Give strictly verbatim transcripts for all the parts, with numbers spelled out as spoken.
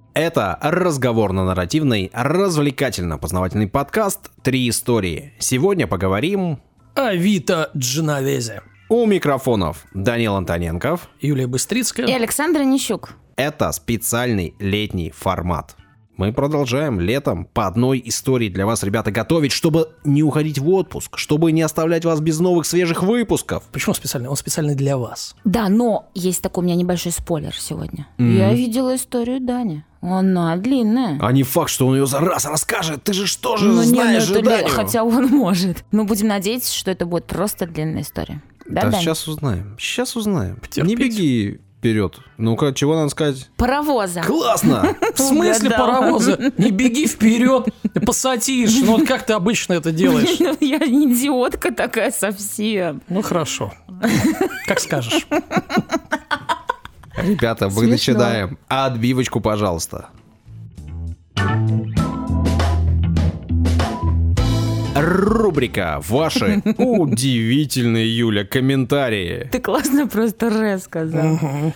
Это разговорно-нарративный, развлекательно-познавательный подкаст «Три истории». Сегодня поговорим о Вито Дженовезе. У микрофонов Данил Антоненков, Юлия Быстрицкая и Александр Нищук. Это специальный летний формат. Мы продолжаем летом по одной истории для вас, ребята, готовить, чтобы не уходить в отпуск, чтобы не оставлять вас без новых свежих выпусков. Почему специальный? Он специальный для вас. Да, но есть такой у меня небольшой спойлер сегодня. Mm-hmm. Я видела историю Дани. Она длинная. А не факт, что он ее за раз расскажет. Ты же что же ну, знаешь не, ну, Даню? Хотя он может. Мы будем надеяться, что это будет просто длинная история. Да, да Дань? сейчас узнаем. Сейчас узнаем. Потерпеть. Не беги вперед. Ну-ка, чего надо сказать? Паровоза. Классно! В смысле паровоза? Не беги вперед, посадишь. Ну вот как ты обычно это делаешь? Я не идиотка такая совсем. Ну хорошо. Как скажешь. Ребята, мы Смешно. начинаем. Отбивочку, пожалуйста. Рубрика «Ваши удивительные, Юля, комментарии». Ты классно просто «ре» сказал.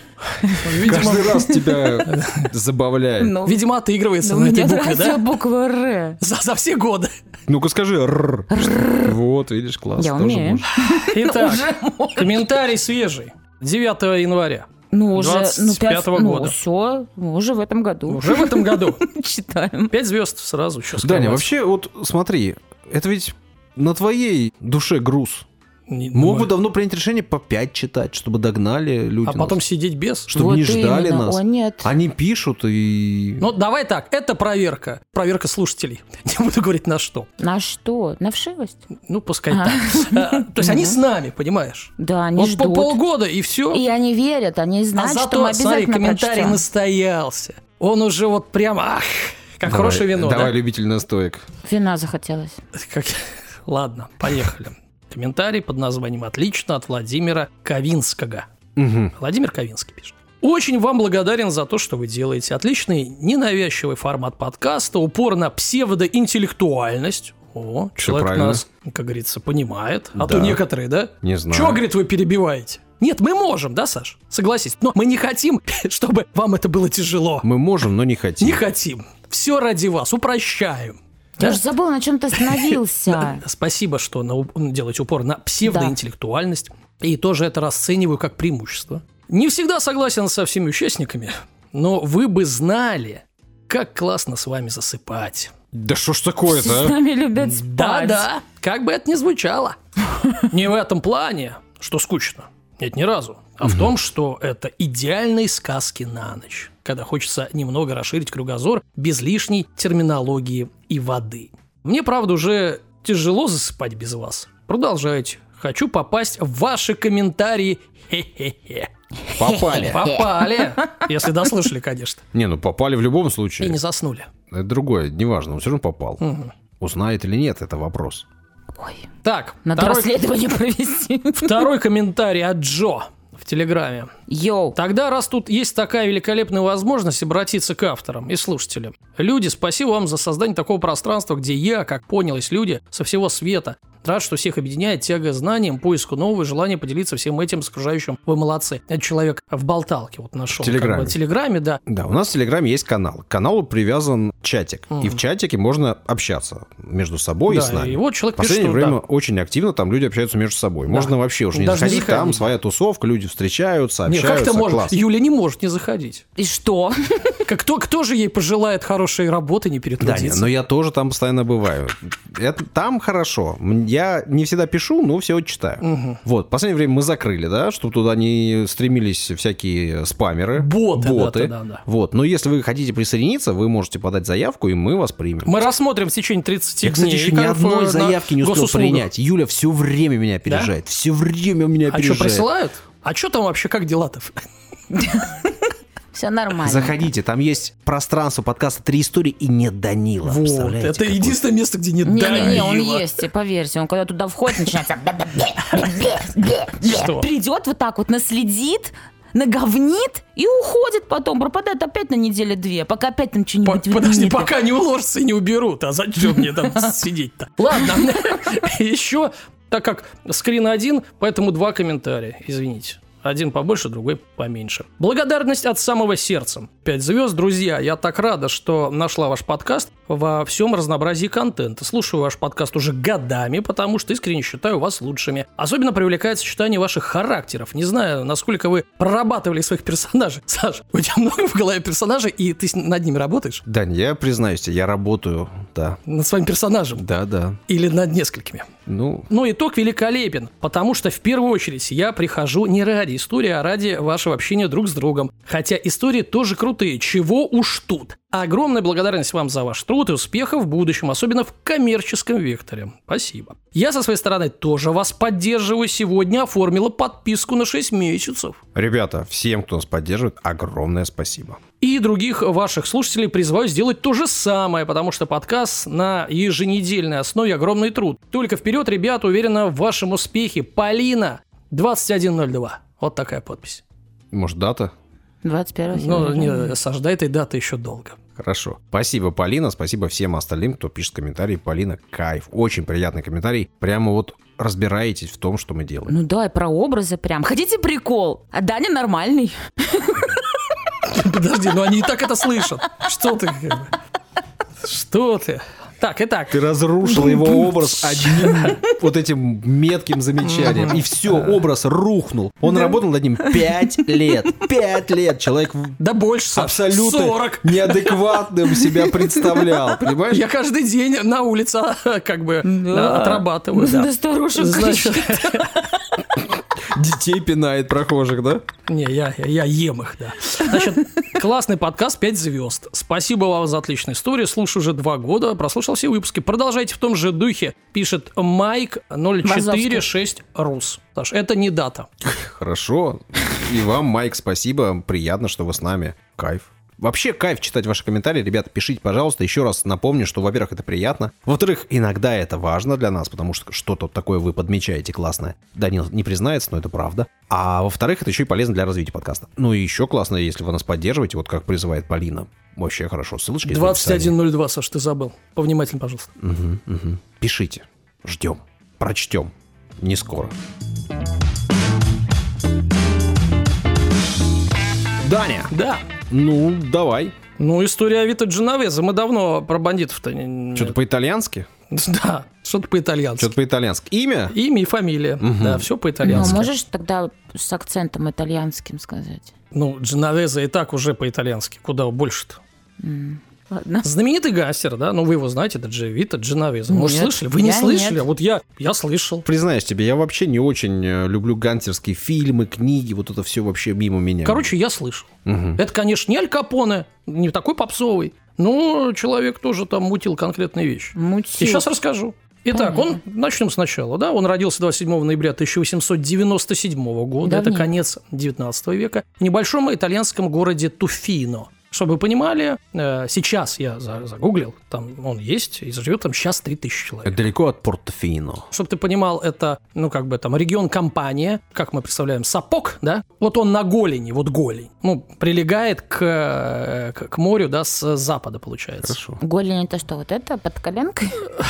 Каждый раз тебя забавляет. Ну, Видимо, отыгрывается ну, на мне этой букве, нравится да? буква «ре». За, за все годы. Ну-ка скажи «р». Вот, видишь, класс. Я тоже умею. можешь. Итак, Уже можно. комментарий свежий. девятого января. Ну, уже, ну, двадцать пятого пять, года. Ну, все, уже в этом году. Уже в этом году. Читаем. Пять звезд сразу. Что Даня, вообще, вот смотри, это ведь на твоей душе груз. Мог бы давно принять решение по пять читать, чтобы догнали люди А потом нас. сидеть без? Чтобы Вот не ждали именно. нас. О, нет. Они пишут и... Ну, давай так, это проверка. Проверка слушателей. Не буду говорить на что. На что? На вшивость? Ну, пускай так. А, То есть они с нами, понимаешь? Да, они Вот по ждут. полгода и все. И они верят, они А знают, что мы зато, смотри, обязательно комментарий прочтем. настоялся. Он уже вот прям, ах, как Давай, хорошее вино, Давай, да? любитель настоек. Вина захотелось. Как- Ладно, поехали. Комментарий под названием «Отлично» от Владимира Ковинского. Угу. Владимир Ковинский пишет. Очень вам благодарен за то, что вы делаете. Отличный, ненавязчивый формат подкаста, упор на псевдоинтеллектуальность. О, Всё человек правильно. нас, как говорится, понимает. А Да. то некоторые, да? Не знаю. Чего, говорит, вы перебиваете? Нет, мы можем, да, Саш? Согласись. Но мы не хотим, чтобы вам это было тяжело. Мы можем, но не хотим. Не хотим. Все ради вас. Упрощаем. Я Да? уже забыла, на чем ты остановился. Спасибо, что на, уп- делаете упор на псевдоинтеллектуальность. И тоже это расцениваю как преимущество. Не всегда согласен со всеми участниками, но вы бы знали, как классно с вами засыпать. Да что ж С такое-то, а? нами любят спать. Да-да, как бы это ни звучало. Не в этом плане, что скучно. Нет, ни разу. А в том, что это идеальные сказки на ночь, когда хочется немного расширить кругозор без лишней терминологии и воды. Мне, правда, уже тяжело засыпать без вас. Продолжайте. Хочу попасть в ваши комментарии. Хе-хе-хе. Попали. Попали. Если дослушали, конечно. Не, ну попали в любом И случае. не заснули. Это другое, неважно, он все равно попал. Узнает или нет, это вопрос. Ой, Так, надо второй, расследование провести. второй комментарий от Джо в Телеграме. Йоу. Тогда, раз тут есть такая великолепная возможность обратиться к авторам и слушателям. Люди, спасибо вам за создание такого пространства, где я, как понял, есть люди со всего света. Рад, что всех объединяет тяга знаниям, поиску нового и желание поделиться всем этим с окружающим. Вы молодцы. Это человек в болталке вот нашел. В Телеграме. Как бы, в Телеграме, да. Да, у нас в Телеграме есть канал. К каналу привязан чатик. И в чатике можно общаться между собой и Да, с нами. и вот человек В последнее пишет, что время да. очень активно там люди общаются между собой. Можно вообще уже не Даже не заходить, там заходить. своя тусовка, люди встречаются, Не, общаются. как ты можешь? Класс. Юля не может не заходить. И что? Как, кто, кто же ей пожелает хорошей работы, не Да, перетрудиться? нет, но я тоже там постоянно бываю. Это, там хорошо. Я не всегда пишу, но все читаю. Вот, в последнее время мы закрыли, да, чтобы туда не стремились всякие спамеры. Боты, боты. да, да, да. Вот, но если вы хотите присоединиться, вы можете подать заявку, и мы вас примем. Мы рассмотрим в течение тридцати Я, кстати, дней. еще ни как одной на заявки не успел госуслугах. принять. Юля все время меня опережает. Все время меня А опережает. что, присылают? А что там вообще, как дела-то? Все нормально. Заходите, там есть пространство подкаста «Три истории» и нет Данила. Вот, Представляете, это какой? единственное место, где нет Не-не-не, он Данила. есть, и поверьте, он когда туда входит, начинается... Что? Придет вот так вот, наследит, наговнит и уходит потом, пропадает опять на неделю-две, пока опять там По- что-нибудь Подожди, выдвинет. пока не уложатся и не уберут. А зачем мне там сидеть-то? Ладно, еще, так как скрин один, поэтому два комментария, извините. Один побольше, другой поменьше. Благодарность от самого сердца. Пять звезд, друзья. Я так рада, что нашла ваш подкаст во всем разнообразии контента. Слушаю ваш подкаст уже годами, потому что искренне считаю вас лучшими. Особенно привлекает сочетание ваших характеров. Не знаю, насколько вы прорабатывали своих персонажей. Саша, у тебя много в голове персонажей, и ты над ними работаешь? Дань, я признаюсь тебе, я работаю, да. Над своим персонажем? Да, да. Или над несколькими? Ну... Но итог великолепен, потому что в первую очередь я прихожу не ради истории, а ради вашего общения друг с другом. Хотя истории тоже крутые, чего уж тут. Огромная благодарность вам за ваш труд и успехов в будущем, особенно в коммерческом векторе. Спасибо. Я со своей стороны тоже вас поддерживаю. Сегодня оформила подписку на шесть месяцев. Ребята, всем, кто нас поддерживает, огромное спасибо. И других ваших слушателей призываю сделать то же самое, потому что подкаст на еженедельной основе огромный труд. Только вперед, ребята, уверена в вашем успехе. Полина, двадцать один ноль два. Вот такая подпись. Может, дата? двадцать первого Ну, февраля. не, Саш, до этой даты еще долго. Хорошо. Спасибо, Полина. Спасибо всем остальным, кто пишет комментарии. Полина, кайф. Очень приятный комментарий. Прямо вот разбираетесь в том, что мы делаем. Ну да, и про образы прям. Хотите прикол? А Даня нормальный. Подожди, ну они и так это слышат. Что ты? Что ты? Так, итак. Ты разрушил его образ одним вот этим метким замечанием. И все, образ рухнул. Он работал над ним пять лет. Пять лет. Человек Да больше, Саш, абсолютно сорок. неадекватным себя представлял. Понимаешь? Я каждый день на улице как бы Да. отрабатываю. Да. Да старушек Значит, Детей пинает прохожих, да? не, я, я, я ем их, да. Значит, классный подкаст, пять звезд. Спасибо вам за отличную историю. Слушаю уже два года, прослушал все выпуски. Продолжайте в том же духе, пишет Майк ноль четыре шесть Рус. Саш, это не дата. Хорошо. И вам, Майк, спасибо. Приятно, что вы с нами. Кайф. Вообще кайф читать ваши комментарии. Ребята, пишите, пожалуйста. Еще раз напомню, что, во-первых, это приятно. Во-вторых, иногда это важно для нас, потому что что-то такое вы подмечаете классное. Данил не признается, но это правда. А во-вторых, это еще и полезно для развития подкаста. Ну и еще классно, если вы нас поддерживаете, вот как призывает Полина. Вообще хорошо. Ссылочки есть в двадцать описании. один ноль два, Саш, ты забыл. Повнимательно, пожалуйста. Мгм, мгм. Пишите. Ждем. Прочтем. Не скоро. Даня. Да. Ну, давай. Ну, история Авито Дженовезе. Мы давно про бандитов-то... не- Что-то по-итальянски? Да, что-то по-итальянски. Что-то по-итальянски. Имя? Имя и фамилия. Да, все Ну, по-итальянски. можешь тогда с акцентом итальянским сказать? Ну, Дженовезе и так уже по-итальянски. Куда больше-то? Ладно. Знаменитый гангстер, да? Ну, вы его знаете, это Джей Вито Дженовезе. Может, Нет, слышали? Вы не я слышали? нет. А вот я, я слышал. Признаюсь тебе, я вообще не очень э, люблю гангстерские фильмы, книги, вот это все вообще мимо меня. Короче, я слышал. Мгм. Это, конечно, не Аль Капоне, не такой попсовый, но человек тоже там мутил конкретные вещи. Мутил. И сейчас расскажу. Итак, он, начнем сначала, да, он родился двадцать седьмого ноября тысяча восемьсот девяносто седьмого года, это Давненько. конец девятнадцатого века, в небольшом итальянском городе Туфино. Чтобы вы понимали, э, сейчас я за- загуглил, там он есть, и живет там сейчас три тысячи человек. Это далеко от Портофино. Чтобы ты понимал, это, ну, как бы там регион Кампания, как мы представляем, сапог, да? Вот он на голени, вот голень. Ну, прилегает к, э, к, к морю, да, с запада, получается. Хорошо. Голень это что, вот это под коленкой?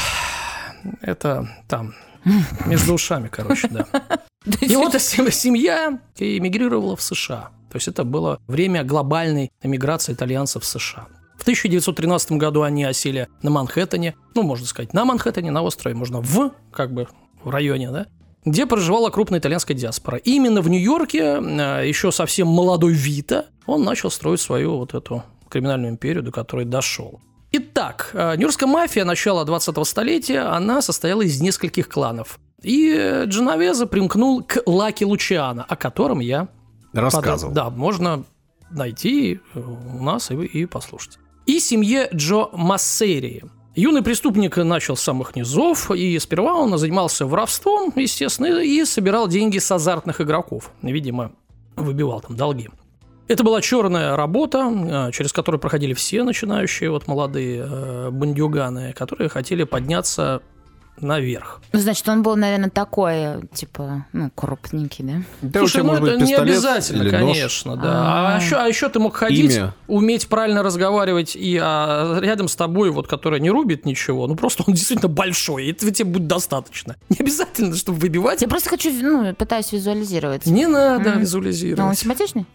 Это там, между ушами, короче, да. И вот сем- семья эмигрировала в США. То есть это было время глобальной эмиграции итальянцев в США. В тысяча девятьсот тринадцатом году они осели на Манхэттене, ну, можно сказать, на Манхэттене, на острове, можно в, как бы, в районе, да, где проживала крупная итальянская диаспора. И именно в Нью-Йорке, э, еще совсем молодой Вито, он начал строить свою вот эту криминальную империю, до которой дошел. Итак, э, нью-йоркская мафия начала двадцатого столетия, она состояла из нескольких кланов. И э, Дженовезе примкнул к Лаки Лучиано, о котором я Рассказывал. Да, можно найти у нас и, и послушать. И семье Джо Массерии. Юный преступник начал с самых низов, и сперва он занимался воровством, естественно, и собирал деньги с азартных игроков. Видимо, выбивал там долги. Это была черная работа, через которую проходили все начинающие вот молодые э, бандюганы, которые хотели подняться наверх. Значит, он был, наверное, такой, типа, ну, крупненький, да? Да, Слушай, у тебя ну может это быть не пистолет обязательно, или конечно, нож. да. А, А. еще, а еще ты мог ходить, Имя. уметь правильно разговаривать, и а, рядом с тобой, вот, который не рубит ничего, ну просто он действительно большой, и этого тебе будет достаточно. Не обязательно, чтобы выбивать. Я просто хочу, ну, пытаюсь визуализировать. Не надо М. визуализировать. Но он симпатичный?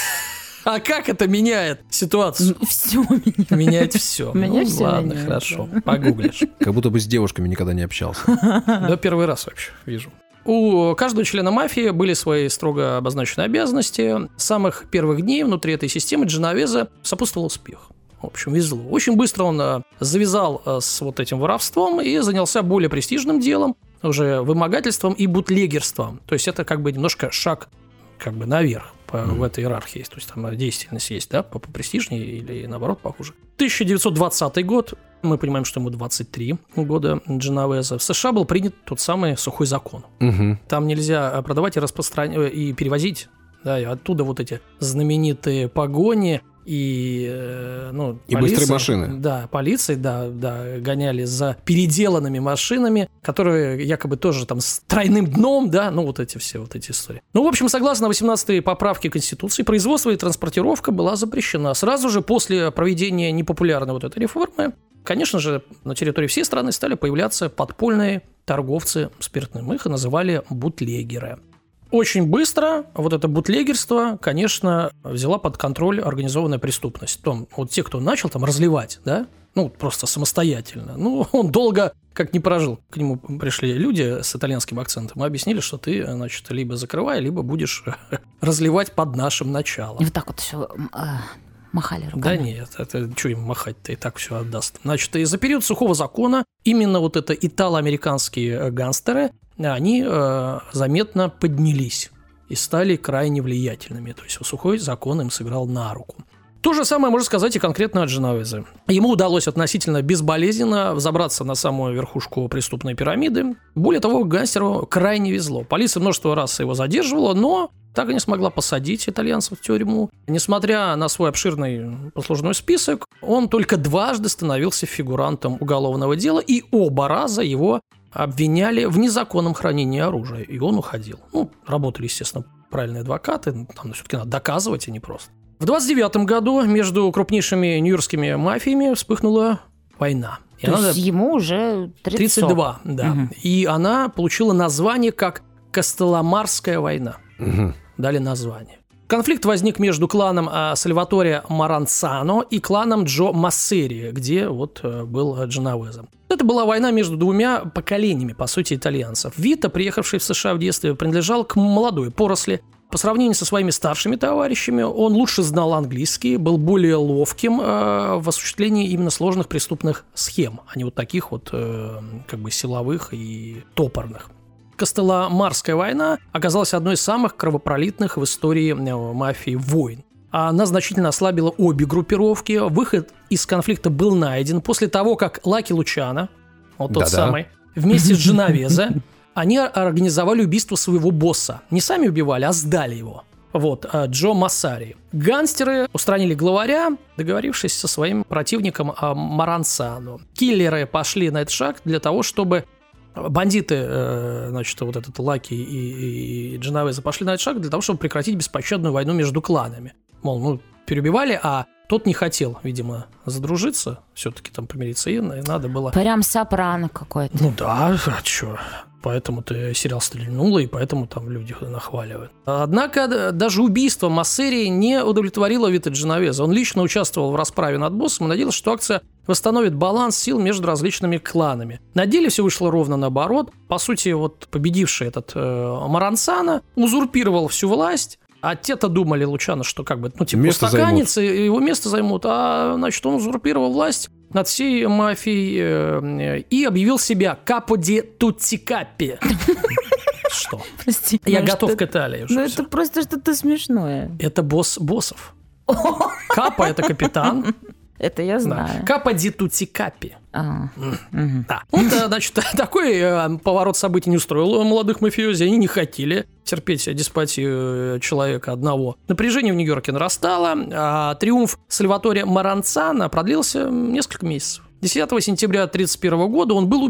А как это меняет ситуацию? Все меня. Меняет все. Меня Ну, всё ладно, меняет, хорошо. Погуглишь. Как будто бы с девушками никогда не общался. Да, первый раз вообще вижу. У каждого члена мафии были свои строго обозначенные обязанности. С самых первых дней внутри этой системы Дженовеза сопутствовал успех. В общем, везло. Очень быстро он э, завязал э, с вот этим воровством и занялся более престижным делом, уже вымогательством и бутлегерством. То есть это как бы немножко шаг как бы наверх по, mm-hmm. в этой иерархии. То есть там действенность есть, да, попрестижнее или наоборот похуже. тысяча девятьсот двадцатый год, мы понимаем, что ему двадцать три года Дженовеза. В США был принят тот самый сухой закон. Угу. Там нельзя продавать и распространять и перевозить, да, и оттуда вот эти знаменитые погони и, э, ну, И полиция, быстрые машины. Да, полиции, да, да, гоняли за переделанными машинами, которые якобы тоже там с тройным дном, да, ну вот эти все вот эти истории. Ну, в общем, согласно восемнадцатой поправке Конституции, производство и транспортировка была запрещена. Сразу же после проведения непопулярной вот этой реформы, конечно же, на территории всей страны стали появляться подпольные торговцы спиртным. Их и называли бутлегеры. Очень быстро вот это бутлегерство, конечно, взяла под контроль организованная преступность. Том, вот те, кто начал там разливать, да, ну, просто самостоятельно, ну, он долго как не прожил. К нему пришли люди с итальянским акцентом и объяснили, что ты, значит, либо закрывай, либо будешь разливать под нашим началом. И вот так вот все махали руками. Да нет, это что им махать-то, и так все отдаст. Значит, и за период сухого закона именно вот это итало-американские гангстеры, они э, заметно поднялись и стали крайне влиятельными. То есть сухой закон им сыграл на руку. То же самое можно сказать и конкретно о Дженовезе. Ему удалось относительно безболезненно взобраться на самую верхушку преступной пирамиды. Более того, гангстеру крайне везло. Полиция множество раз его задерживала, но так и не смогла посадить итальянцев в тюрьму. Несмотря на свой обширный послужной список, он только дважды становился фигурантом уголовного дела, и оба раза его обвиняли в незаконном хранении оружия, и он уходил. Ну, работали, естественно, правильные адвокаты, там все-таки надо доказывать, а не просто. В двадцать девятом году между крупнейшими нью-йоркскими мафиями вспыхнула война. И То она... есть ему уже тридцать. тридцать два, да. Угу. И она получила название как Костеломарская война. Угу. Дали название. Конфликт возник между кланом Сальваторе Маранцано и кланом Джо Массери, где вот был Дженовеза. Это была война между двумя поколениями, по сути, итальянцев. Вита, приехавший в США в детстве, принадлежал к молодой поросли. По сравнению со своими старшими товарищами, он лучше знал английский, был более ловким э, в осуществлении именно сложных преступных схем, а не вот таких вот э, как бы силовых и топорных. Костеломарская война оказалась одной из самых кровопролитных в истории мафии войн. Она значительно ослабила обе группировки. Выход из конфликта был найден после того, как Лаки Лучано, вот тот Да-да. самый, вместе с Дженовезе, они организовали убийство своего босса. Не сами убивали, а сдали его. Вот, Джо Массари. Гангстеры устранили главаря, договорившись со своим противником Маранцано. Киллеры пошли на этот шаг для того, чтобы... Бандиты, значит, вот этот Лаки и, и Дженовеза пошли на этот шаг для того, чтобы прекратить беспощадную войну между кланами. Мол, ну, переубивали, а тот не хотел, видимо, задружиться, все-таки там помириться, и надо было... Прям Сопрано какой-то. Ну да, а чё? Поэтому-то сериал стрельнуло, и поэтому там люди нахваливают. Однако даже убийство Массери не удовлетворило Вита Дженовеза. Он лично участвовал в расправе над боссом и надеялся, что акция восстановит баланс сил между различными кланами. На деле все вышло ровно наоборот. По сути, вот победивший этот э, Маранцано узурпировал всю власть. А те-то думали, Лучано, что как бы, ну, типа, Место устаканится, его место займут. А, значит, он узурпировал власть над всей мафией э, и объявил себя капо ди тутти каппи. Что? Прости. Я ну, готов что... к Италии. Ну, это просто что-то смешное. Это босс боссов. Капо – это капитан. Это я знаю. Да. Капо ди тутти каппи. А. Да. Вот, значит, такой э, поворот событий не устроил молодых мафиози. Они не хотели терпеть деспотию человека одного. Напряжение в Нью-Йорке нарастало, а триумф Сальваторе Маранцано продлился несколько месяцев. десятого сентября тысяча девятьсот тридцать первого года он был убит.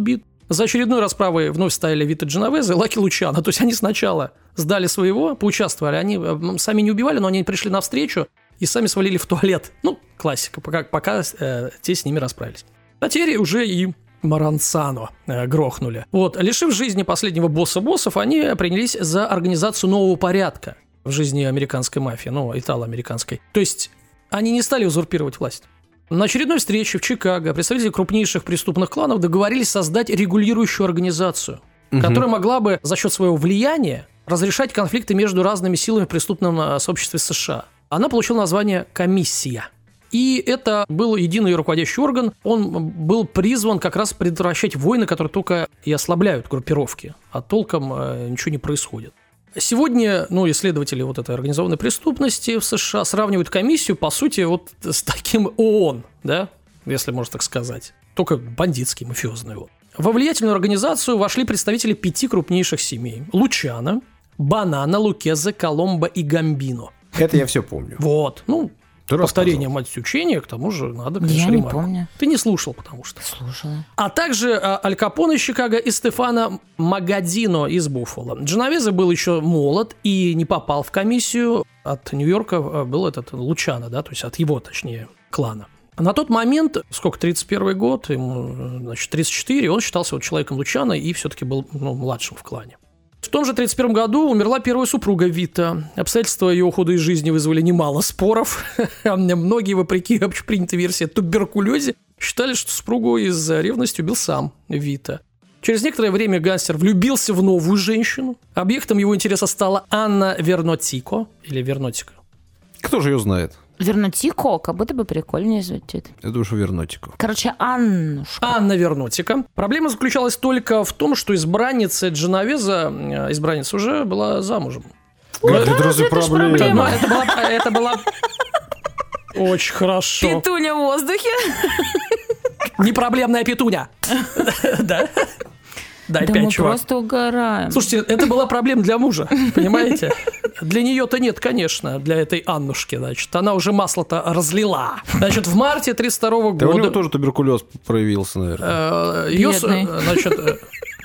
За очередной расправой вновь стояли Вито Дженовезе и Лаки Лучано. То есть они сначала сдали своего, поучаствовали. Они сами не убивали, но они пришли навстречу и сами свалили в туалет. Ну, классика, пока, пока э, те с ними расправились. А теперь уже и Маранцано э, грохнули. Вот, лишив жизни последнего босса боссов, они принялись за организацию нового порядка в жизни американской мафии, ну, итало-американской. То есть они не стали узурпировать власть. На очередной встрече в Чикаго представители крупнейших преступных кланов договорились создать регулирующую организацию, угу. которая могла бы за счет своего влияния разрешать конфликты между разными силами в преступном сообществе США. Она получила название «Комиссия». И это был единый руководящий орган. Он был призван как раз предотвращать войны, которые только и ослабляют группировки, а толком э, ничего не происходит. Сегодня, ну, исследователи вот этой организованной преступности в США сравнивают комиссию, по сути, вот с таким ООН, да, если можно так сказать, только бандитский, мафиозный. Вот. Во влиятельную организацию вошли представители пяти крупнейших семей: Лучано, Банана, Лукезе, Коломбо и Гамбино. Это я все помню. Вот, ну... Ты повторение мать учения, к тому же надо, конечно, Я не ремарку. помню. Ты не слушал, потому что. Слушала. А также а, Аль Капоне из Чикаго и Стефано Магадино из Буффало. Дженовезе был еще молод и не попал в комиссию. От Нью-Йорка был этот Лучано, да, то есть от его, точнее, клана. На тот момент, сколько, тридцать первый год, ему, значит, тридцать четыре, он считался вот человеком Лучано и все-таки был, ну, младшим в клане. В том же тридцать первом году умерла первая супруга Вито. Обстоятельства ее ухода из жизни вызвали немало споров. Многие, вопреки общепринятой версии о туберкулезе, считали, что супругу из-за ревности убил сам Вито. Через некоторое время гангстер влюбился в новую женщину. Объектом его интереса стала Анна Вернотико, или Вернотика. Кто же ее знает? Вернотико, как будто бы прикольнее звучит. Это уж Вернотико. Короче, Аннушка. Анна Вернотика. Проблема заключалась только в том, что избранница Дженовеза, избранница уже была замужем. Вот это разве проблема? Это была, это была... Очень хорошо. Петуня в воздухе. Непроблемная петуня. Да? Дай да пять, мы чувак. просто угораем. Слушайте, это была проблема для мужа, понимаете? Для нее-то нет, конечно, для этой Аннушки, значит. Она уже масло-то разлила. Значит, в марте тридцать второго года... Да у него тоже туберкулез проявился, наверное. Ее, значит,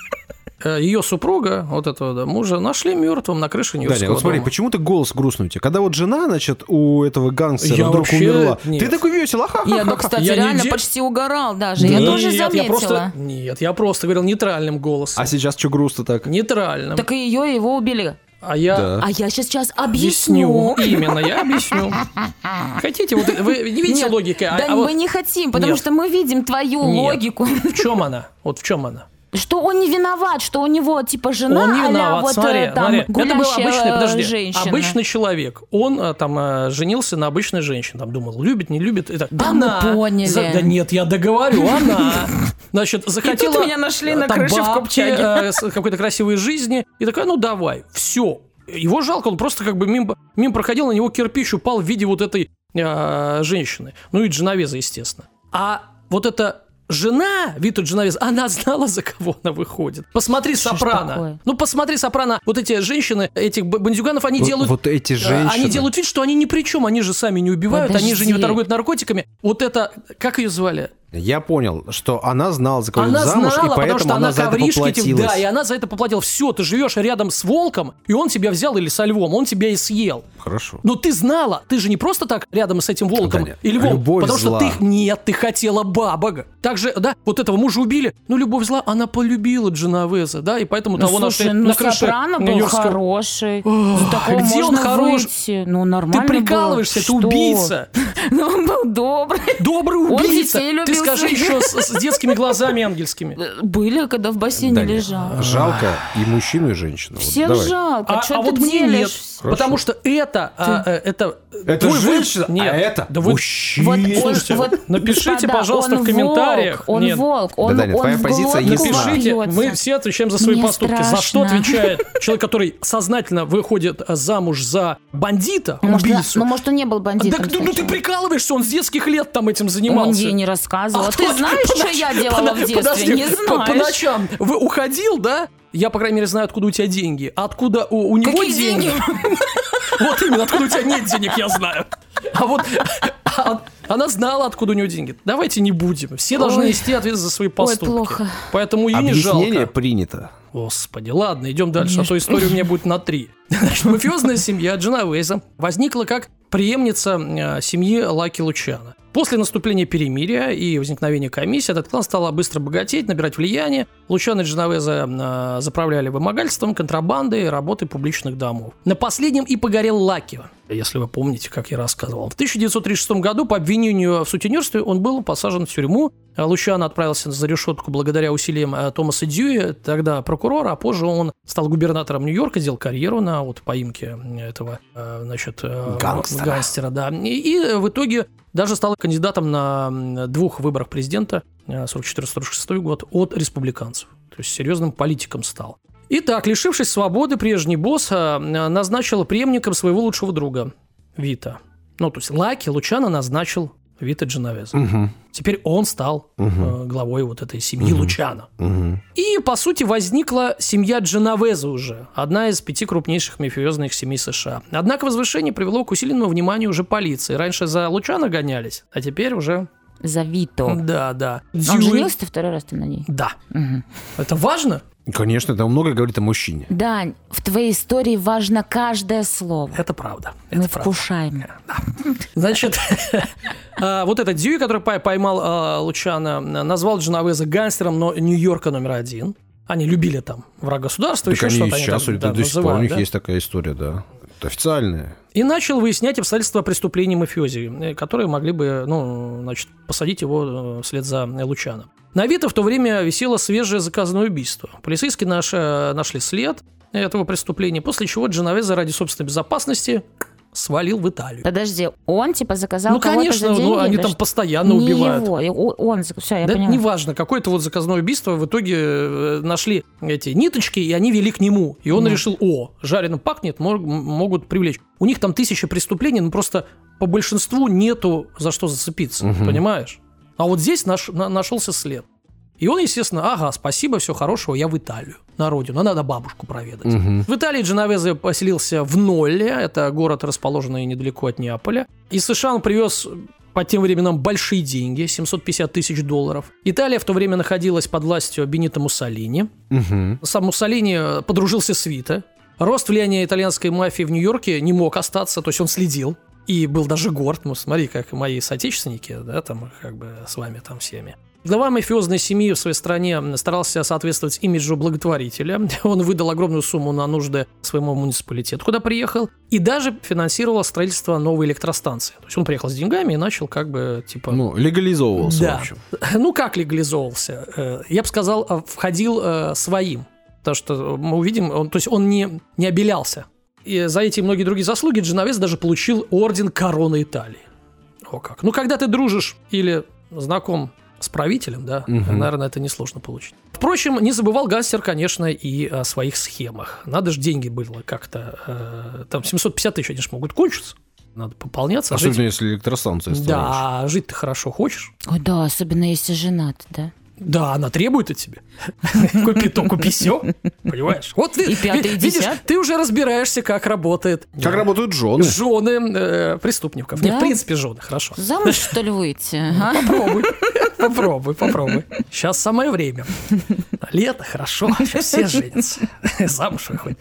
ее супруга, вот этого да, мужа, нашли мертвым на крыше Нью-Йоркского Даня, вот смотри, дома. почему ты голос грустный у тебя? Когда вот жена, значит, у этого гангстера Я вдруг вообще... умерла, Нет. ты такой весел, ха-ха-ха. Я, ну, кстати, Я реально не де- почти угорал даже. Я Нет, тоже заметила. Я просто... Нет, я просто говорил нейтральным голосом. А сейчас что грустно так? Нейтральным. Так и ее, его убили. А я... Да. А я сейчас Объясню. объясню. Именно, я объясню. Хотите, вот вы не видите Нет, логики? Да а, а мы вот не хотим, потому Нет. что мы видим твою Нет. логику. в чем она? Вот в чем она? Что он не виноват, что у него типа жена, Он не а-ля виноват, вот смотри, э, там смотри. Это был гулящая обычный, подожди, женщина. обычный человек. Он э, там э, женился на обычной женщине, там думал, любит, не любит. И так, Да она, мы поняли. за- да нет, я договорю, она, значит, захотела... И тут меня нашли э, на там крыше в бабки, Копчаге. э, с какой-то красивой жизни. И такая, ну давай, все. Его жалко, он просто как бы мимо, мимо проходил, на него кирпич упал в виде вот этой э, женщины. Ну и Дженовеза, естественно. А вот эта... Жена Вито Дженовезе, она знала, за кого она выходит. Посмотри Что ж «Сопрано». такое? Ну, посмотри «Сопрано». Вот эти женщины, этих б- бандюганов, они Вот- делают... вот эти э, женщины. Они делают вид, что они ни при чем. Они же сами не убивают, они же не Подожди. торгуют наркотиками. Вот это... Как ее звали? Я понял, что она знала, за кого Она идет замуж, знала, и потому поэтому что она она за это ковришки этих... поплатилась. Да, и она за это поплатила. Все, ты живешь рядом с волком, и он тебя взял, или со львом, он тебя и съел. Хорошо. Но ты знала, ты же не просто так рядом с этим волком Даня, и львом, любовь потому зла. что ты нет, ты хотела бабок. Также, да, вот этого мужа убили, но любовь зла, она полюбила Дженовеза, да, и поэтому Ну, того слушай, нашли ну на крыше Сопрано был Нью-Йоркского. хороший. За такого где он можно хорош? выйти. Ну, нормально Ты прикалываешься, было. это Что? убийца. Ну, он был добрый. Добрый Он убийца. детей любил Ты скажи своих. еще с, с детскими глазами ангельскими. Были, когда в бассейне Даня, лежал. жалко и мужчину, и женщину. Вот Всех давай. жалко. А, Что а ты вот мне нет, делишь? Хорошо. потому что это, а, э, это, Это твой выбор. женщина, Нет, а это да вы- мужчина. Вот он- Слушайте, вот, напишите, господа, пожалуйста, он в комментариях. Волк, он Нет. волк, он, Да, Даня, он твоя в позиция глотку ясна. Напишите, вопьется. мы все отвечаем за свои Мне поступки. За что страшно. отвечает человек, который сознательно выходит замуж за бандита, Может, убийцу? ну, может, он не был Да, бандитом. ну, ну ты сначала. прикалываешься, он с детских лет там этим Он занимался. ей не рассказывал. А А ты кто- знаешь, по что ноч- я по делала но- в детстве? подожди, Не по- По знаешь. ночам вы уходил, да? Я, по крайней мере, знаю, откуда у тебя деньги. А откуда у, у него Какие деньги? Вот именно, откуда у тебя нет денег, я знаю. А вот... а- Она знала, откуда у него деньги. Давайте не будем. Все должны Ой. нести ответственность за свои поступки. Ой, плохо. Поэтому ее не жалко. Объяснение принято. Господи, ладно, идем дальше, а то история у меня будет на три. Значит, мафиозная семья Дженовезе возникла как преемница э, семьи Лаки Лучано. После наступления перемирия и возникновения комиссии этот клан стал быстро богатеть, набирать влияние. Лучано и Дженовезе э, заправляли вымогательством, контрабандой, работой публичных домов. На последнем и погорел Лаки, если вы помните, как я рассказывал. В тысяча девятьсот тридцать шестом году по обвинению в сутенерстве он был посажен в тюрьму. Лучано отправился за решетку благодаря усилиям Томаса Дьюи, тогда прокурора, а позже он стал губернатором Нью-Йорка, сделал карьеру на вот, поимке этого значит, гангстера. гангстера да. и, и в итоге даже стал кандидатом на двух выборах президента сорок четвёртый — сорок шестой год от республиканцев. То есть серьезным политиком стал. Итак, лишившись свободы, прежний босс назначил преемником своего лучшего друга Вита. Ну, то есть Лаки Лучано назначил Вита Дженовезе. Угу. Теперь он стал угу. э, главой вот этой семьи угу. Лучано. Угу. И, по сути, возникла семья Дженовезе уже, одна из пяти крупнейших мафиозных семей США. Однако возвышение привело к усиленному вниманию уже полиции. Раньше за Лучано гонялись, а теперь уже... За Вито. Да, да. Он Дьюи... женился второй раз-то на ней? Да. Угу. Это важно? Конечно, это много говорит о мужчине. Дань, в твоей истории важно каждое слово. Это правда. Мы это вкушаем. правда. Значит, вот этот Дьюи, который поймал Лучано, назвал Дженовезе гангстером, но Нью-Йорка номер один. Они любили там врага государства, Так еще они что-то. сейчас, они там, до да, сих пор у них да? есть такая история, да. Это официальная. И начал выяснять обстоятельства преступлений мафиози, которые могли бы, ну, значит, посадить его вслед за Лучано. На Вито в то время висело свежее заказанное убийство. Полицейские наш, нашли след этого преступления, после чего Дженовезе ради собственной безопасности свалил в Италию. Подожди, он типа заказал ну, кого-то конечно, за деньги? ну, они да там что? постоянно Не убивают. его, он, все, я да поняла. неважно, какое-то вот заказное убийство, в итоге нашли эти ниточки, и они вели к нему. И он mm. решил, о, жареным пахнет, мог, могут привлечь. У них там тысяча преступлений, но просто по большинству нету за что зацепиться, mm-hmm. понимаешь? А вот здесь наш, на, нашелся след. И он, естественно, ага, спасибо, все хорошего, я в Италию, на родину, надо бабушку проведать. Угу. В Италии Дженовезе поселился в Нолле, это город, расположенный недалеко от Неаполя. Из США он привез по тем временам большие деньги, семьсот пятьдесят тысяч долларов. Италия в то время находилась под властью Бенито Муссолини. Угу. Сам Муссолини подружился с Вито. Рост влияния итальянской мафии в Нью-Йорке не мог остаться, то есть он следил. И был даже горд, ну смотри, как мои соотечественники, да, там как бы с вами там всеми. Глава мафиозной семьи в своей стране старался соответствовать имиджу благотворителя. Он выдал огромную сумму на нужды своему муниципалитету, куда приехал, и даже финансировал строительство новой электростанции. То есть он приехал с деньгами и начал как бы типа... Ну, легализовывался, да. в общем. Ну, как легализовывался? Я бы сказал, входил своим. Потому что мы увидим, он, то есть он не, не обелялся. И за эти и многие другие заслуги Дженовезе даже получил орден Короны Италии. О как. Ну, когда ты дружишь или знаком с правителем, да, угу. наверное, это несложно получить. Впрочем, не забывал гангстер, конечно, и о своих схемах. Надо же деньги было как-то... Э, там семьсот пятьдесят тысяч, они же могут кончиться. Надо пополняться. Особенно, жить. если электростанция строишь. Да, жить ты хорошо хочешь. Ой, да, особенно если женат, да. Да, она требует от тебя. Купи то, купи сё. Понимаешь? Вот ты, и пятый, видишь, ты уже разбираешься, как работает. Как да. работают жены. Жены э, преступников. Да? Нет, в принципе, жены, хорошо. Замуж, что ли, выйти? А? Попробуй, попробуй, попробуй. Сейчас самое время. Лето, хорошо, все женятся. Замуж выходят.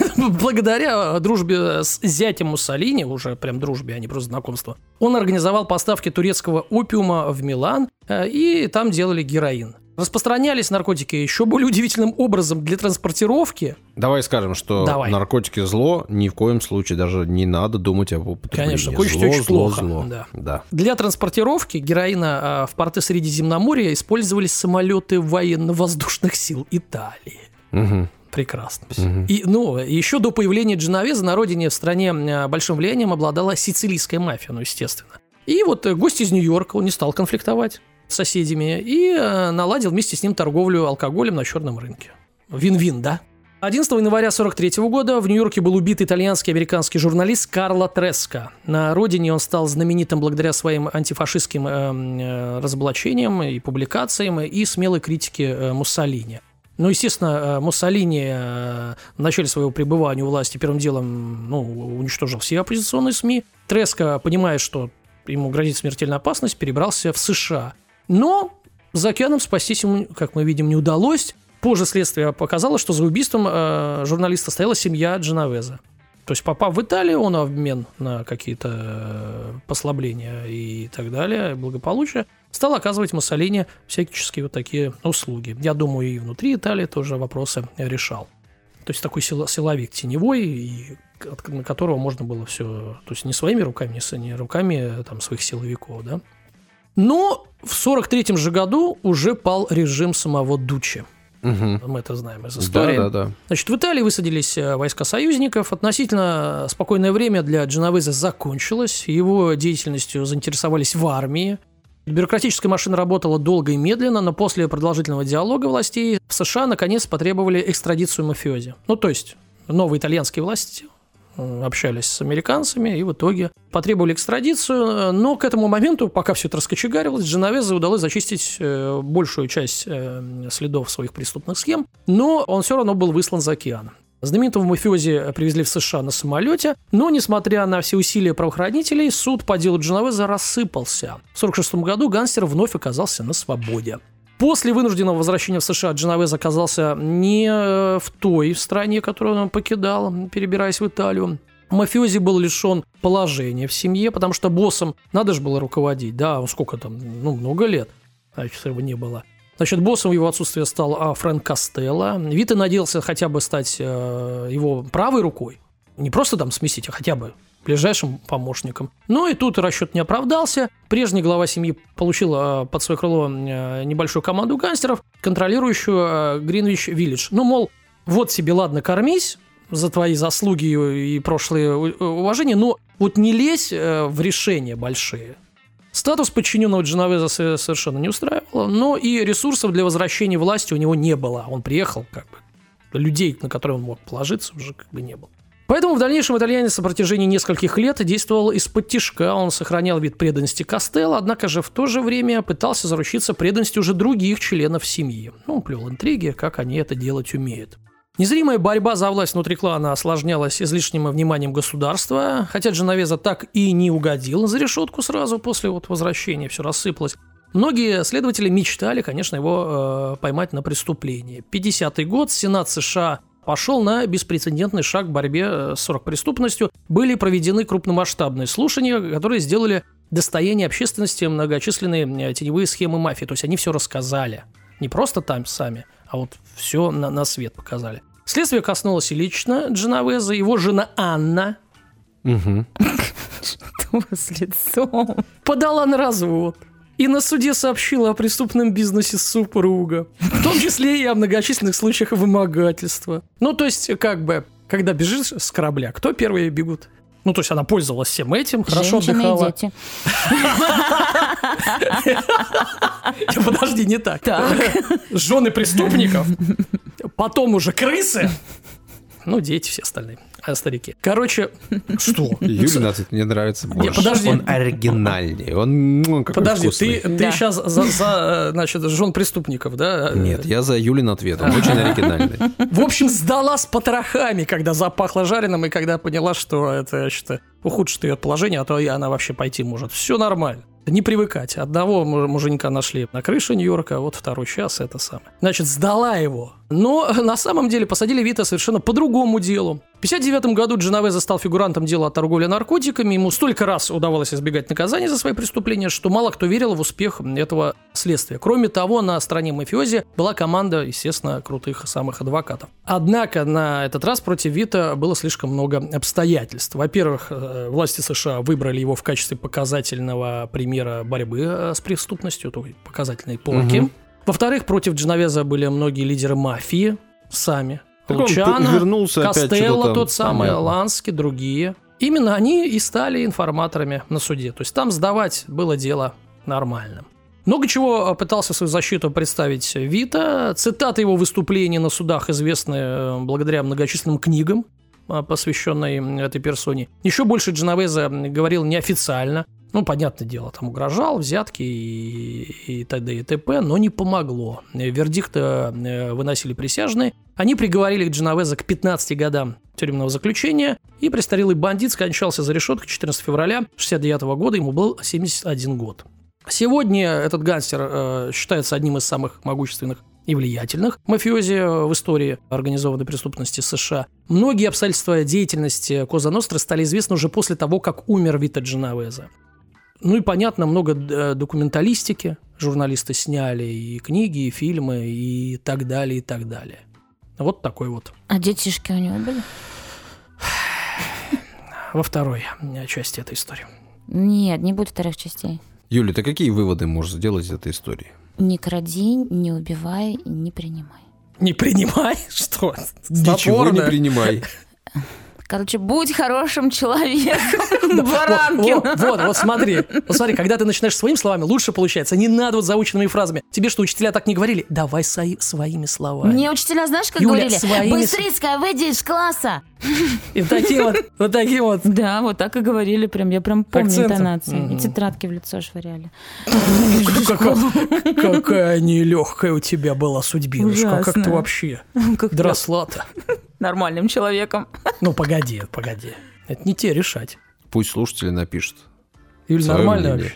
Благодаря дружбе с зятем Муссолини, уже прям дружбе, а не просто знакомство, он организовал поставки турецкого опиума в Милан, и там делали героин. Распространялись наркотики еще более удивительным образом для транспортировки. Давай скажем, что Давай. наркотики зло, ни в коем случае даже не надо думать об употреблении. Конечно, кончить зло, очень зло, плохо. Зло. Да. Да. Для транспортировки героина в порты Средиземноморья использовались самолеты военно-воздушных сил Италии. Угу. Прекрасно. Угу. И, ну, еще до появления Дженовезе на родине в стране большим влиянием обладала сицилийская мафия, ну, естественно. И вот гость из Нью-Йорка, он не стал конфликтовать с соседями и наладил вместе с ним торговлю алкоголем на черном рынке. Вин-вин, да? одиннадцатого января сорок третьего года в Нью-Йорке был убит итальянский и американский журналист Карло Треско. На родине он стал знаменитым благодаря своим антифашистским э, разоблачениям и публикациям и смелой критике э, Муссолини. Ну, естественно, Муссолини в начале своего пребывания у власти первым делом ну, уничтожил все оппозиционные СМИ. Треско, понимая, что ему грозит смертельная опасность, перебрался в США. Но за океаном спастись ему, как мы видим, не удалось. Позже следствие показало, что за убийством э, журналиста стояла семья Дженовеза. То есть, попав в Италию, он в обмен на какие-то э, послабления и так далее, благополучие, стал оказывать Муссолини всяческие вот такие услуги. Я думаю, и внутри Италии тоже вопросы решал. То есть, такой силовик теневой, и, на которого можно было все... То есть, не своими руками, не руками там, своих силовиков, да. Но в сорок третьем же году уже пал режим самого Дуччи. Угу. Мы это знаем из истории. Да, да, да. Значит, в Италии высадились войска союзников. Относительно спокойное время для Дженовеза закончилось. Его деятельностью заинтересовались в армии. Бюрократическая машина работала долго и медленно, но после продолжительного диалога властей в США наконец потребовали экстрадицию мафиози. Ну, то есть, новые итальянские власти общались с американцами и в итоге потребовали экстрадицию, но к этому моменту, пока все это раскочегарилось, Дженовезу удалось зачистить большую часть следов своих преступных схем, но он все равно был выслан за океан. Знаменитого мафиози привезли в США на самолете, но, несмотря на все усилия правоохранителей, суд по делу Дженовеза рассыпался. В сорок шестом году гангстер вновь оказался на свободе. После вынужденного возвращения в США Дженовез оказался не в той стране, которую он покидал, перебираясь в Италию. Мафиози был лишен положения в семье, потому что боссом надо же было руководить. Да, сколько там, ну, много лет, значит, его не было. Значит, боссом в его отсутствие стал Фрэнк Костелло. Вита надеялся хотя бы стать его правой рукой. Не просто там сместить, а хотя бы ближайшим помощником. Но и тут расчет не оправдался. Прежний глава семьи получил под свое крыло небольшую команду гангстеров, контролирующую Гринвич-Виллидж. Ну, мол, вот себе, ладно, кормись за твои заслуги и прошлые уважения, но вот не лезь в решения большие. Статус подчиненного Дженовеза совершенно не устраивало, но и ресурсов для возвращения власти у него не было. Он приехал, как бы, людей, на которые он мог положиться, уже как бы не было. Поэтому в дальнейшем итальянец на протяжении нескольких лет действовал из-под тишка, он сохранял вид преданности Костелло, однако же в то же время пытался заручиться преданностью уже других членов семьи. Ну, плел интриги, как они это делать умеют. Незримая борьба за власть внутри клана осложнялась излишним вниманием государства, хотя Дженовеза так и не угодил за решетку сразу после вот возвращения, все рассыпалось. Многие следователи мечтали, конечно, его э, поймать на преступлении. пятидесятый год, Сенат США пошел на беспрецедентный шаг в борьбе с оргпреступностью. Были проведены крупномасштабные слушания, которые сделали достояние общественности многочисленные теневые схемы мафии. То есть они все рассказали. Не просто там сами, а вот все на, на свет показали. Следствие коснулось и лично Дженовеза, его жена Анна. Угу. Что с лицом? Подала на развод. И на суде сообщила о преступном бизнесе супруга. В том числе и о многочисленных случаях вымогательства. Ну, то есть, как бы, когда бежишь с корабля, кто первые бегут? Ну, то есть, она пользовалась всем этим, хорошо Женщины отдыхала. И дети. Подожди, не так. Так. Жены преступников, потом уже крысы, ну, дети все остальные, а старики. Короче, что? Юле нацать мне нравится больше. Не, подожди. Он оригинальнее, он ну, какой Подожди, вкусный. ты, ты Да. сейчас за, за, значит, жен преступников, да? Нет, я за Юлин ответ, он очень оригинальный. В общем, сдала с потрохами, когда запахло жареным, и когда поняла, что это, значит, ухудшит ее положение, а то и она вообще пойти может. Все нормально. Не привыкать. Одного муженька нашли на крыше Нью-Йорка, а вот второй час это самое. Значит, сдала его. Но на самом деле посадили Вита совершенно по другому делу. В тысяча девятьсот пятьдесят девятом году Дженовеза стал фигурантом дела о торговле наркотиками. Ему столько раз удавалось избегать наказания за свои преступления, что мало кто верил в успех этого следствия. Кроме того, на стороне мафиози была команда, естественно, крутых самых адвокатов. Однако на этот раз против Вита было слишком много обстоятельств. Во-первых, власти США выбрали его в качестве показательного примера борьбы с преступностью, то есть показательной порки. Угу. Во-вторых, против Дженовеза были многие лидеры мафии сами. Лучано, вернулся Костелло, тот самый, Лански, другие. Именно они и стали информаторами на суде. То есть там сдавать было дело нормальным. Много чего пытался в свою защиту представить Вита. Цитаты его выступлений на судах известны благодаря многочисленным книгам, посвященной этой персоне. Еще больше Дженовеза говорил неофициально. Ну, понятное дело, там угрожал, взятки и, и т.д. и т.п., но не помогло. Вердикт выносили присяжные. Они приговорили Дженовеза к пятнадцати годам тюремного заключения, и престарелый бандит скончался за решеткой четырнадцатого февраля шестьдесят девятого года, ему был семьдесят один год. Сегодня этот гангстер э, считается одним из самых могущественных и влиятельных мафиози в истории организованной преступности США. Многие обстоятельства деятельности Коза Ностры стали известны уже после того, как умер Вито Дженовеза. Ну и, понятно, много документалистики журналисты сняли, и книги, и фильмы, и так далее, и так далее. Вот такой вот. А детишки у него были? Во второй части этой истории. Нет, не будет вторых частей. Юля, ты какие выводы можешь сделать из этой истории? Не кради, не убивай, не принимай. Не принимай? Что? Ничего не принимай. Короче, будь хорошим человеком, Баранкин. Вот, вот, вот смотри, вот смотри, когда ты начинаешь своими словами, лучше получается. Не надо вот заученными фразами. Тебе что, учителя так не говорили? Давай свои, своими словами. Мне учителя, знаешь, как Юля, говорили? своими... Быстрицкая, выйди из класса. И такие вот, вот такие вот. Да, вот так и говорили прям. Я прям помню Акцентом. интонации. Мгм. И тетрадки в лицо швыряли. Какая, какая нелегкая у тебя была судьбинушка. Как ты Ужасно. вообще Как доросла-то? нормальным человеком. Ну, погоди, погоди. Это не те решать. Пусть слушатели напишут. Юль, Своё нормально мнение.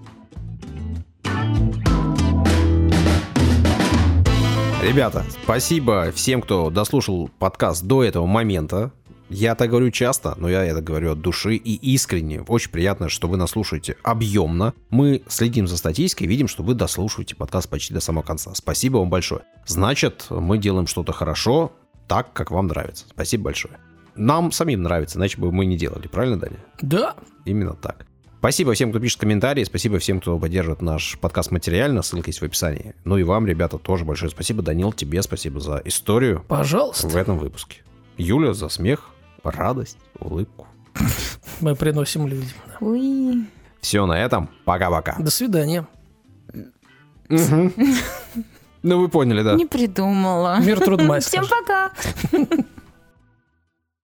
вообще? Ребята, спасибо всем, кто дослушал подкаст до этого момента. Я так говорю часто, но я это говорю от души и искренне. Очень приятно, что вы нас слушаете объемно. Мы следим за статистикой, видим, что вы дослушиваете подкаст почти до самого конца. Спасибо вам большое. Значит, мы делаем что-то хорошо, так, как вам нравится. Спасибо большое. Нам самим нравится, иначе бы мы не делали. Правильно, Даня? Да. Именно так. Спасибо всем, кто пишет комментарии, спасибо всем, кто поддерживает наш подкаст материально, ссылка есть в описании. Ну и вам, ребята, тоже большое спасибо. Данил, тебе спасибо за историю Пожалуйста. в этом выпуске. Юля, за смех, радость, улыбку. Мы приносим людям. Да. Уи. Все на этом. Пока-пока. До свидания. Ну вы поняли, да? Не придумала. Мир трудмайстер. Всем пока.